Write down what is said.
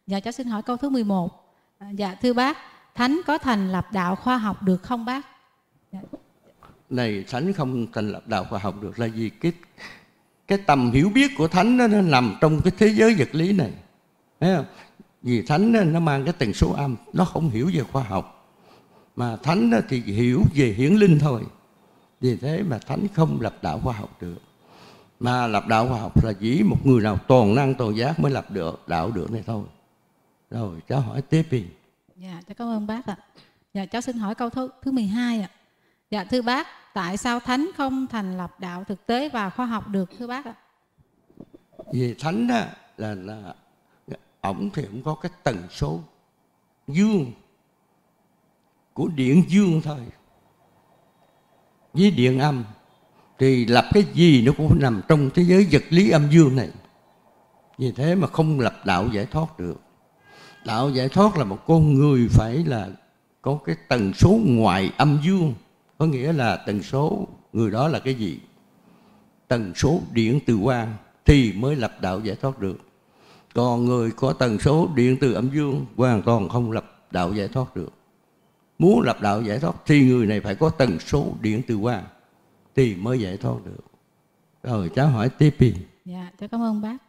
Dạ cháu xin hỏi câu thứ 11. Dạ thưa bác, Thánh có thành lập đạo khoa học được không bác? Dạ. Này, Thánh không thành lập đạo khoa học được là vì cái tầm hiểu biết của Thánh nó nằm trong cái thế giới vật lý này, thấy không? Vì Thánh nó mang cái tần số âm, nó không hiểu về khoa học, mà Thánh thì hiểu về hiển linh thôi. Vì thế mà Thánh không lập đạo khoa học được. Mà lập đạo khoa học là chỉ một người nào toàn năng toàn giác mới lập được đạo được này thôi. Rồi cháu hỏi tiếp đi. Dạ cháu cảm ơn bác ạ. Dạ cháu xin hỏi câu thứ 12 ạ. Dạ thưa bác, tại sao Thánh không thành lập đạo thực tế và khoa học được thưa bác ạ? Vì Thánh đó là ổng thì cũng có cái tần số dương của điện dương thôi, với điện âm thì lập cái gì nó cũng nằm trong thế giới vật lý âm dương này. Vì thế mà không lập đạo giải thoát được. Đạo giải thoát là một con người phải là có cái tần số ngoại âm dương, có nghĩa là tần số người đó là cái gì? Tần số điện từ quang thì mới lập đạo giải thoát được. Còn người có tần số điện từ âm dương hoàn toàn không lập đạo giải thoát được. Muốn lập đạo giải thoát thì người này phải có tần số điện từ quang thì mới giải thoát được. Rồi cháu hỏi tiếp đi. Dạ cháu cảm ơn bác.